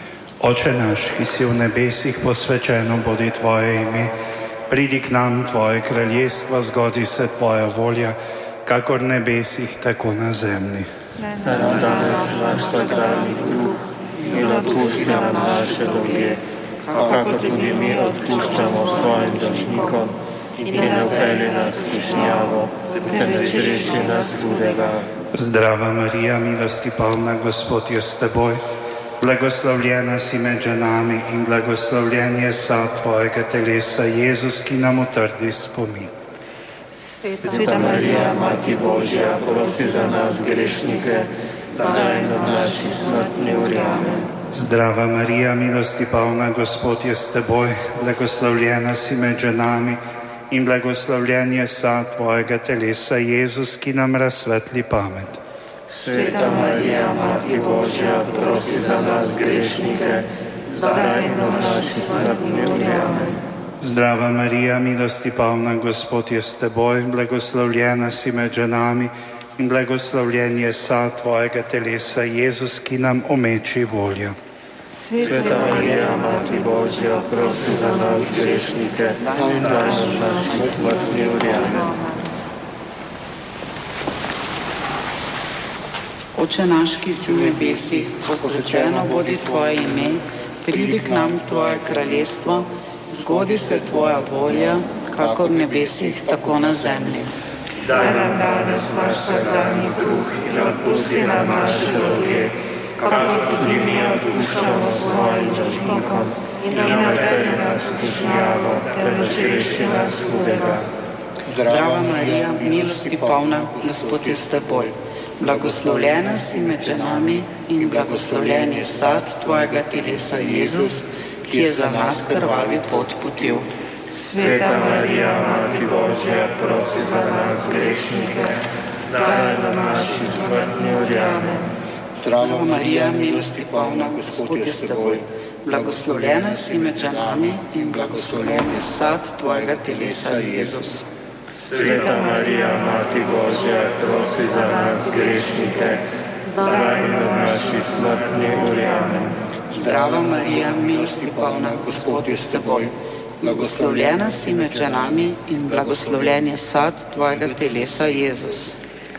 Oče naš, ki si v nebesih, posvečeno bodi tvoje ime, pridi k nam tvoje kraljestvo, zgodi se tvoja volja, kakor v nebesih, tako na zemlji. Da nam danes naš vsakdanji kruh in odpusti nam naše dolge, kakor tudi mi odpuščamo svojim dolžnikom, in ne vpelji nas v skušnjavo, temveč reši nas hudega. Zdrava Marija, milosti polna, Gospod je s teboj, blagoslovljena si med ženami in blagoslovljen je sad tvojega telesa, Jezus, ki nam utrdi spomin. Sveta Marija, Mati Božja, prosi za nas grešnike, zdaj in v naši smrtni uri. Amen. Zdrava Marija, milosti polna, Gospod je s teboj, blagoslovljena si med ženami in blagoslovljen je sad tvojega telesa, Jezus, ki nam razsvetli pamet. Sveta Marija, Mati Božja, prosi za nas grešnike, zdaj in v naši smrtni uri. Amen. Zdrava Marija, milosti polna, Gospod je s teboj, blagoslovljena si med ženami in blagoslovljen je sad tvojega telesa, Jezus, ki nam omeči voljo. Sveta Marija, Mati Božja, prosi za nas grešnike, zdaj in v naši smrtni uri. Amen. Oče naš, ki si v nebesih, posvečeno bodi tvoje ime, pridi k nam tvoje kraljestvo, zgodi se tvoja volja, kakor v nebesih, tako na zemlji. Daj nam danes naš vsakdanji kruh in odpusti nam naše dolge, kakor tudi mi odpuščamo svojim dolžnikom, in ne vpelji nas v skušnjavo, temveč reši nas hudega. Zdrava Marija, milosti polna, Gospod je s teboj, blagoslovljena si med ženami in blagoslovljen je sad tvojega telesa, Jezus, ki je za nas krvavi pot putil. Sveta Marija, Mati Božja, prosi za nas grešnike, zdaj in v naši smrtni uri. Amen. Zdrava Marija, milosti polna, Gospod je s teboj, blagoslovljena si med ženami in blagoslovljen je sad tvojega telesa, Jezus. Sveta Marija, Mati Božja, prosi za nas grešnike, zdaj in v naši smrtni uri. Amen. Zdrava Marija, milosti polna, Gospod je s teboj, blagoslovljena si med ženami in blagoslovljen je sad tvojega telesa, Jezus.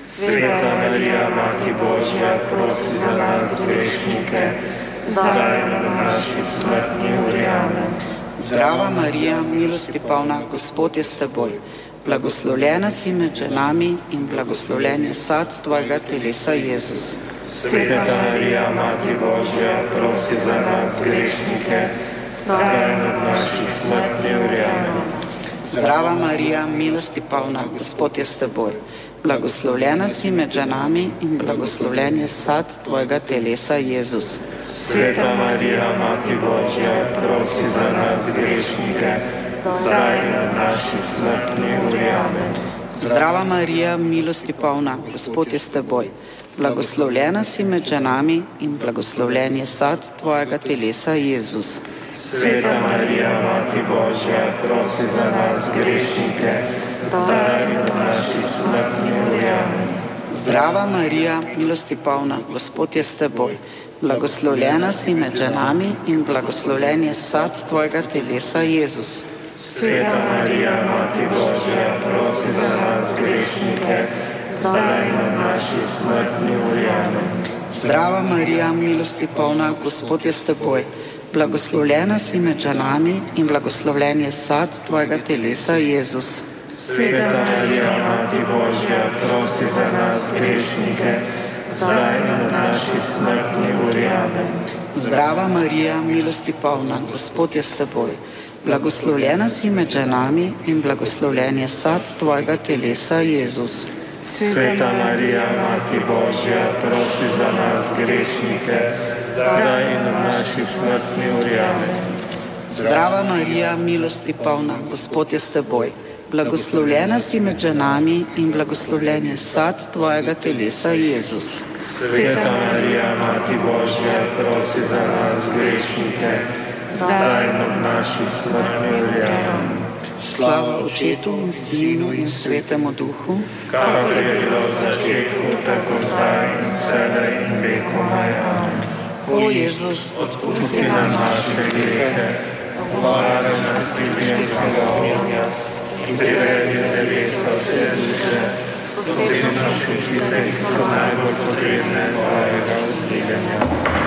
Sveta Marija, Mati Božja, prosi za nas grešnike, zdaj in v naši smrtni uri. Amen. Zdrava Marija, milosti polna, Gospod je s teboj, blagoslovljena si med ženami in blagoslovljen je sad tvojega telesa, Jezus. Sveta Marija, Mati Božja, prosi za nas grešnike, zdaj in v naši smrtni uri. Amen. Zdrava Marija, milosti polna, Gospod je s teboj, blagoslovljena si med ženami in blagoslovljen je sad tvojega telesa, Jezus. Sveta Marija, Mati Božja, prosi za nas grešnike, zdaj in v naši smrtni uri. Amen. Zdrava Marija, milosti polna, Gospod je s teboj, blagoslovljena si med ženami in blagoslovljen je sad tvojega telesa, Jezus. Sveta Marija, Mati Božja, prosi za nas grešnike, zdaj in v naši smrtni uri. Amen. Zdrava Marija, milosti polna, Gospod je s teboj, blagoslovljena si med ženami in blagoslovljen je sad tvojega telesa, Jezus. Sveta Marija, Mati Božja, prosi za nas grešnike, zdaj in v naši smrtni uri. Amen. Zdrava Marija, milosti polna, Gospod je s teboj, blagoslovljena si med ženami in blagoslovljen je sad tvojega telesa, Jezus. Sveta Marija, Mati Božja, prosi za nas grešnike, zdaj in v naši smrtni uri. Amen. Zdrava Marija, milosti polna, Gospod je s teboj, blagoslovljena si med ženami in blagoslovljen je sad tvojega telesa, Jezus. Sveta Marija, Mati Božja, prosi za nas grešnike, zdaj in v naši smrtni uri. Amen. Zdrava Marija, milosti polna, Gospod je s teboj, blagoslovljena si med ženami in blagoslovljen je sad tvojega telesa, Jezus. Sveta Marija, Mati Božja, prosi za nas grešnike, zdaj in v naši smrtni uri. Amen. Slava Očetu in Sinu in Svetemu Duhu, kakor je bilo v začetku, tako zdaj in vselej in vekomaj. Amen. O Jezus, odpusti nam naše grehe, obvaruj nas približnega ognja in privedi v nebesa vse duše, posebno tiste, ki so najbolj potrebne tvojega vzdignjenja.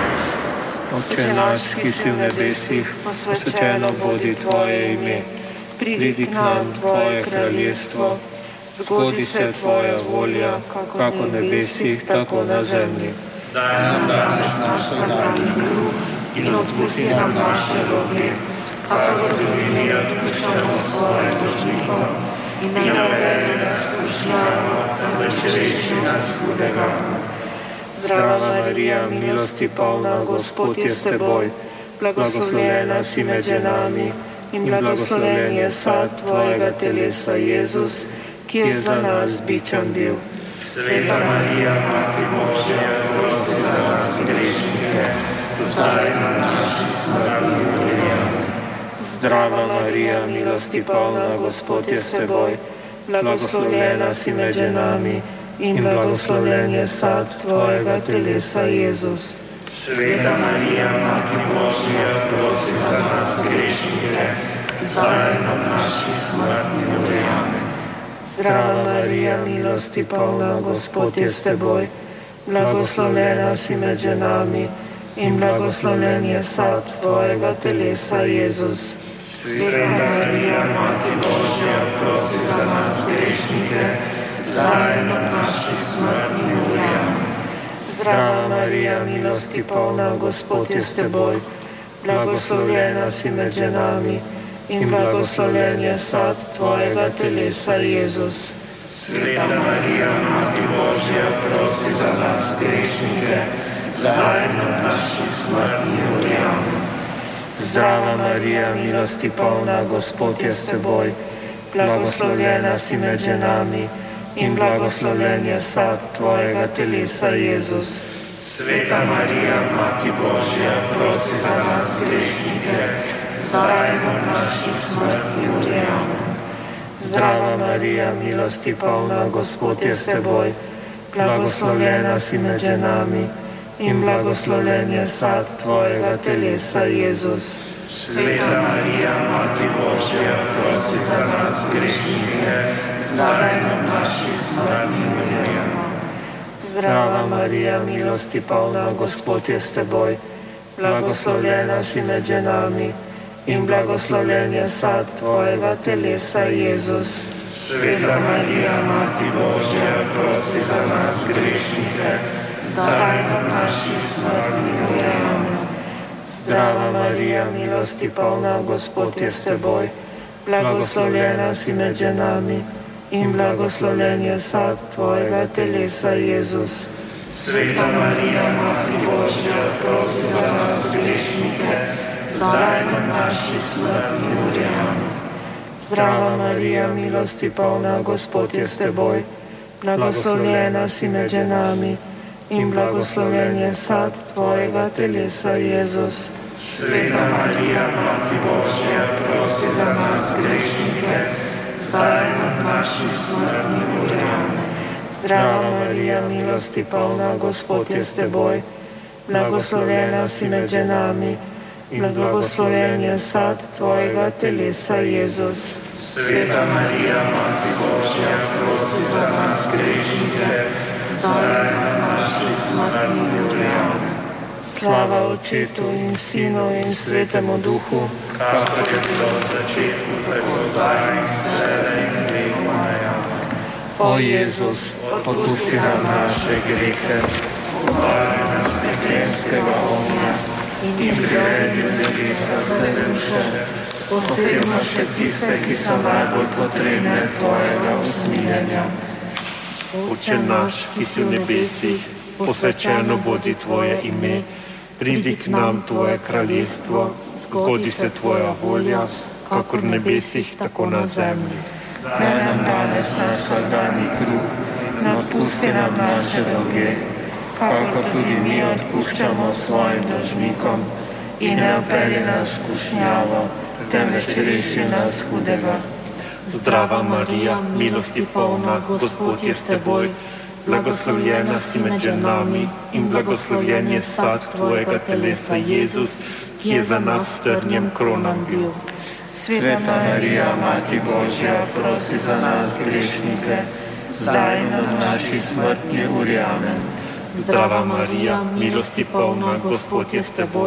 Oče naš, ki si v nebesih, posvečeno bodi tvoje ime. Pridi k nam tvoje kraljestvo, zgodi se tvoja volja, kako v nebesih, tako na zemlji. Daj nam danes naš vsakdanji kruh in odpusti nam naše dolge, kakor tudi mi odpuščamo svojim dolžnikom, in ne uvedi nas v skušnjavo, temveč reši nas hudega. Zdrava Marija, milosti polna, Gospod je s teboj, blagoslovljena si med ženami in blagoslovljen je sad tvojega telesa, Jezus, ki je za nas bičan bil. Sveta Marija, Mati Božja, prosi za nas grešnike, zdaj na naši smrtni uri. Zdrava Marija, milosti polna, Gospod je s teboj, blagoslovljena si med ženami in blagoslovljen je sad tvojega telesa, Jezus. Sveta Marija, Mati Božja, prosi za nas grešnike, zdaj na naši smrtni uri. Zdrava Marija, milosti polna, Gospod je s teboj, blagoslovljena si med ženami in blagoslovljen je sad tvojega telesa, Jezus. Sveta Marija, Mati Božja, prosi za nas grešnike, zdaj na naši smrtni uri. Zdrava Marija, milosti polna, Gospod je s teboj, blagoslovljena si med ženami in blagoslovljen je sad tvojega telesa, Jezus. Sveta Marija, Mati Božja, prosi za nas grešnike, zdaj na naši smrtni uri. Zdrava Marija, milosti polna, Gospod je s teboj, blagoslovljena si med ženami in blagoslovljen je sad tvojega telesa, Jezus. Sveta Marija, Mati Božja, prosi za nas grešnike, zdaj na naši smrtni uri. Zdrava Marija, milosti polna, Gospod je s teboj, blagoslovljena si med ženami in blagoslovljen je sad tvojega telesa, Jezus. Sveta Marija, Mati Božja, prosi za nas grešnike, zdaj na naši smrtni uri. Zdrava Marija, milosti polna, Gospod je s teboj, blagoslovljena si med ženami in blagoslovljen je sad tvojega telesa, Jezus. Sveta Marija, Mati Božja, prosi za nas grešnike, zdaj na naši smrtni uri. Zdrava Marija, milosti polna, Gospod je s teboj, blagoslovljena si med ženami in blagoslovljen je sad tvojega telesa, Jezus. Sveta Marija, Mati Božja, prosi za nas grešnike, zdaj na naši smrtni uri. Zdrava Marija, milosti polna, Gospod je s teboj, blagoslovljena si med ženami in blagoslovljen je sad tvojega telesa, Jezus. Sveta Marija, Mati Božja, prosi za nas grešnike, zdaj na naši smrtni uri. Zdrava Marija, milosti polna, Gospod je s teboj, blagoslovljena si med ženami in blagoslovljen je sad tvojega telesa, Jezus. Sveta Marija, Mati Božja, prosi za nas grešnike, zdaj na naši smrtni uri. Slava Očetu in Sinu in Svetemu Duhu, kakor je bilo v začetku, tako zdaj in vselej in vekoma. O Jezus, odpusti nam naše grehe, obvaruj nas peklenskega ognja in privedi v nebesa vse duše, posebno še tiste, ki so najbolj potrebne tvojega usmiljenja. Oče naš, ki si v nebesih, posvečeno bodi tvoje ime, pridi k nam tvoje kraljestvo, zgodi se tvoja volja, kakor v nebesih, tako na zemlji. Daj nam danes naš vsakdanji kruh in odpusti nam naše dolge, kakor tudi mi odpuščamo svojim dolžnikom, in ne vpelji nas v skušnjavo, temveč reši nas hudega. Zdrava Marija, milosti polna, Gospod je s teboj, blagoslovljena si med ženami in blagoslovljen je sad tvojega telesa, Jezus, ki je za nas trnjem kronan bil. Sveta Marija, Mati Božja, prosi za nas grešnike, zdaj in v naši smrtni uri. Amen. Zdrava Marija, milosti polna, Gospod je s teboj.